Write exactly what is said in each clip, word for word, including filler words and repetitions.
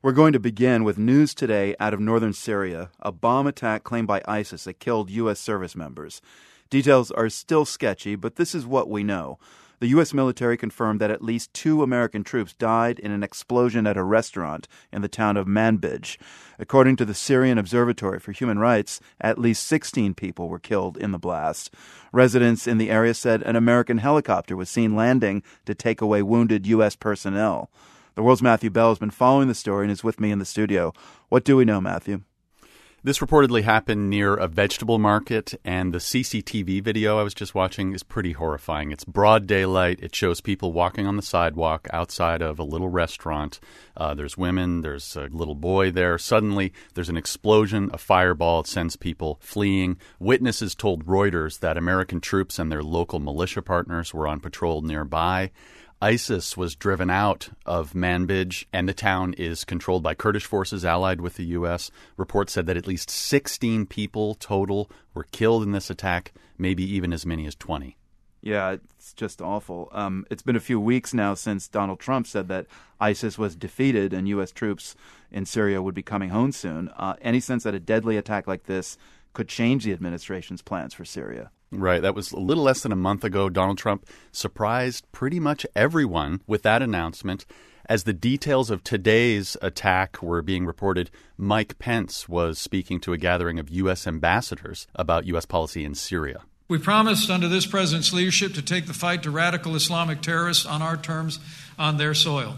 We're going to begin with news today out of northern Syria, a bomb attack claimed by ISIS that killed U S service members. Details are still sketchy, but this is what we know. The U S military confirmed that at least two American troops died in an explosion at a restaurant in the town of Manbij. According to the Syrian Observatory for Human Rights, at least sixteen people were killed in the blast. Residents in the area said an American helicopter was seen landing to take away wounded U S personnel. The World's Matthew Bell has been following the story and is with me in the studio. What do we know, Matthew? This reportedly happened near a vegetable market, and the C C T V video I was just watching is pretty horrifying. It's broad daylight. It shows people walking on the sidewalk outside of a little restaurant. Uh, there's women. There's a little boy there. Suddenly, there's an explosion, a fireball. It sends people fleeing. Witnesses told Reuters that American troops and their local militia partners were on patrol nearby. ISIS was driven out of Manbij, and the town is controlled by Kurdish forces allied with the U S. Reports said that at least sixteen people total were killed in this attack, maybe even as many as twenty. Yeah, it's just awful. Um, it's been a few weeks now since Donald Trump said that ISIS was defeated and U S troops in Syria would be coming home soon. Uh, any sense that a deadly attack like this could change the administration's plans for Syria? Right. That was a little less than a month ago. Donald Trump surprised pretty much everyone with that announcement. As the details of today's attack were being reported, Mike Pence was speaking to a gathering of U S ambassadors about U S policy in Syria. We promised under this president's leadership to take the fight to radical Islamic terrorists on our terms on their soil.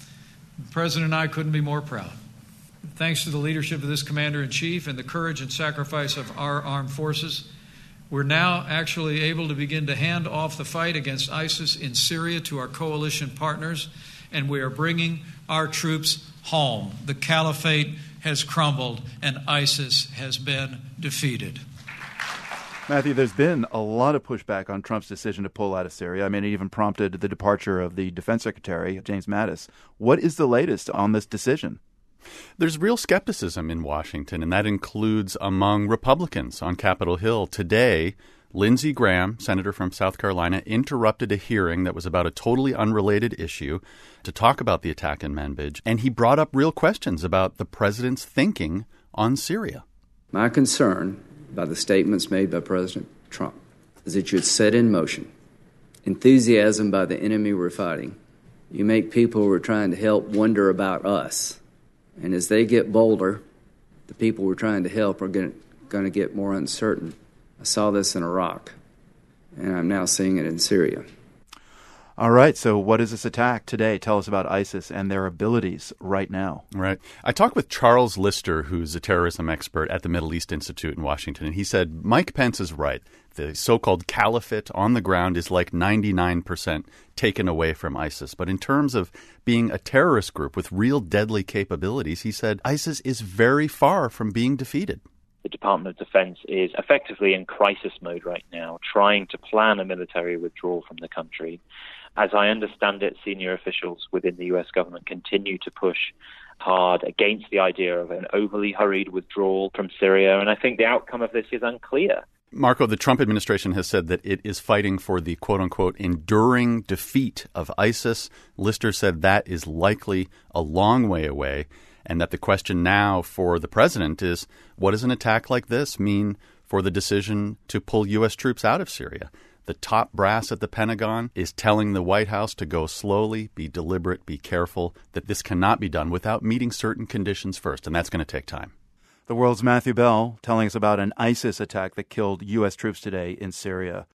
The president and I couldn't be more proud. Thanks to the leadership of this commander-in-chief and the courage and sacrifice of our armed forces, we're now actually able to begin to hand off the fight against ISIS in Syria to our coalition partners, and we are bringing our troops home. The caliphate has crumbled, and ISIS has been defeated. Matthew, there's been a lot of pushback on Trump's decision to pull out of Syria. I mean, it even prompted the departure of the defense secretary, James Mattis. What is the latest on this decision? There's real skepticism in Washington, and that includes among Republicans on Capitol Hill. Today, Lindsey Graham, senator from South Carolina, interrupted a hearing that was about a totally unrelated issue to talk about the attack in Manbij, and he brought up real questions about the president's thinking on Syria. My concern about the statements made by President Trump is that you had set in motion enthusiasm by the enemy we're fighting. You make people who are trying to help wonder about us. And as they get bolder, the people we're trying to help are going to get more uncertain. I saw this in Iraq, and I'm now seeing it in Syria. All right, so what is this attack today? Tell us about ISIS and their abilities right now. Right. I talked with Charles Lister, who's a terrorism expert at the Middle East Institute in Washington, and he said Mike Pence is right. The so-called caliphate on the ground is like ninety-nine percent taken away from ISIS. But in terms of being a terrorist group with real deadly capabilities, he said ISIS is very far from being defeated. The Department of Defense is effectively in crisis mode right now, trying to plan a military withdrawal from the country. As I understand it, senior officials within the U S government continue to push hard against the idea of an overly hurried withdrawal from Syria, and I think the outcome of this is unclear. Marco, the Trump administration has said that it is fighting for the quote-unquote enduring defeat of ISIS. Lister said that is likely a long way away, and that the question now for the president is, what does an attack like this mean for the decision to pull U S troops out of Syria? The top brass at the Pentagon is telling the White House to go slowly, be deliberate, be careful, that this cannot be done without meeting certain conditions first, and that's going to take time. The World's Matthew Bell telling us about an ISIS attack that killed U S troops today in Syria.